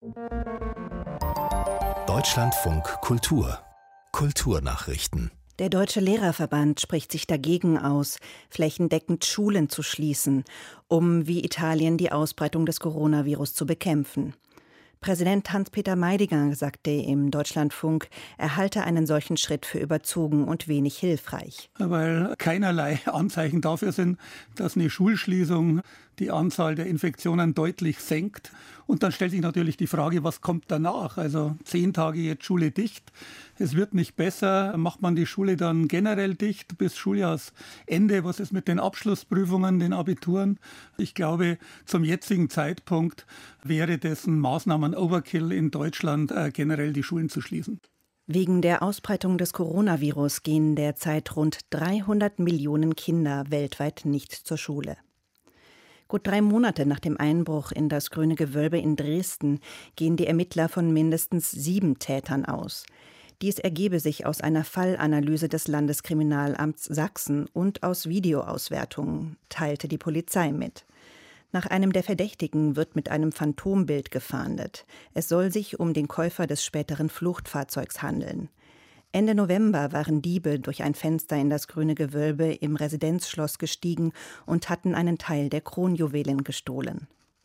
Deutschlandfunk Kultur. Kulturnachrichten. Der Deutsche Lehrerverband spricht sich dagegen aus, flächendeckend Schulen zu schließen, um wie Italien die Ausbreitung des Coronavirus zu bekämpfen. Präsident Hans-Peter Meidinger sagte im Deutschlandfunk, er halte einen solchen Schritt für überzogen und wenig hilfreich. Weil keinerlei Anzeichen dafür sind, dass eine Schulschließung die Anzahl der Infektionen deutlich senkt. Und dann stellt sich natürlich die Frage, was kommt danach? Also 10 Tage jetzt Schule dicht. Es wird nicht besser. Macht man die Schule dann generell dicht bis Schuljahrsende? Was ist mit den Abschlussprüfungen, den Abituren? Ich glaube, zum jetzigen Zeitpunkt wäre dessen Maßnahmen Overkill in Deutschland, generell die Schulen zu schließen. Wegen der Ausbreitung des Coronavirus gehen derzeit rund 300 Millionen Kinder weltweit nicht zur Schule. Gut 3 Monate nach dem Einbruch in das Grüne Gewölbe in Dresden gehen die Ermittler von mindestens 7 Tätern aus. Dies ergebe sich aus einer Fallanalyse des Landeskriminalamts Sachsen und aus Videoauswertungen, teilte die Polizei mit. Nach einem der Verdächtigen wird mit einem Phantombild gefahndet. Es soll sich um den Käufer des späteren Fluchtfahrzeugs handeln. Ende November waren Diebe durch ein Fenster in das Grüne Gewölbe im Residenzschloss gestiegen und hatten einen Teil der Kronjuwelen gestohlen.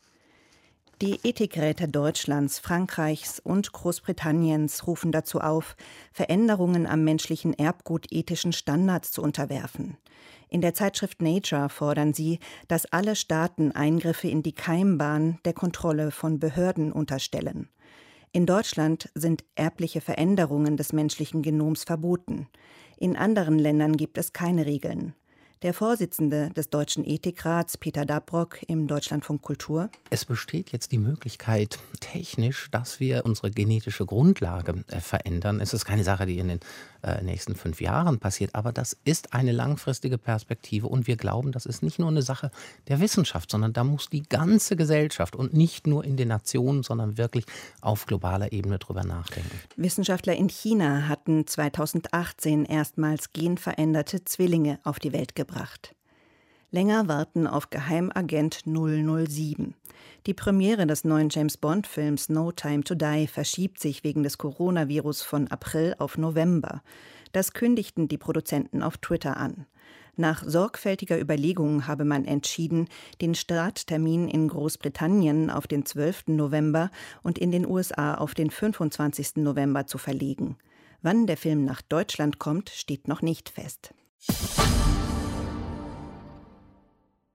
Die Ethikräte Deutschlands, Frankreichs und Großbritanniens rufen dazu auf, Veränderungen am menschlichen Erbgut ethischen Standards zu unterwerfen. In der Zeitschrift Nature fordern sie, dass alle Staaten Eingriffe in die Keimbahn der Kontrolle von Behörden unterstellen. In Deutschland sind erbliche Veränderungen des menschlichen Genoms verboten. In anderen Ländern gibt es keine Regeln. Der Vorsitzende des Deutschen Ethikrats, Peter Dabrock, im Deutschlandfunk Kultur: Es besteht jetzt die Möglichkeit, technisch, dass wir unsere genetische Grundlage verändern. Es ist keine Sache, die in den nächsten 5 Jahren passiert, aber das ist eine langfristige Perspektive und wir glauben, das ist nicht nur eine Sache der Wissenschaft, sondern da muss die ganze Gesellschaft und nicht nur in den Nationen, sondern wirklich auf globaler Ebene drüber nachdenken. Wissenschaftler in China hatten 2018 erstmals genveränderte Zwillinge auf die Welt gebracht. Länger warten auf Geheimagent 007. Die Premiere des neuen James-Bond-Films No Time to Die verschiebt sich wegen des Coronavirus von April auf November. Das kündigten die Produzenten auf Twitter an. Nach sorgfältiger Überlegung habe man entschieden, den Starttermin in Großbritannien auf den 12. November und in den USA auf den 25. November zu verlegen. Wann der Film nach Deutschland kommt, steht noch nicht fest.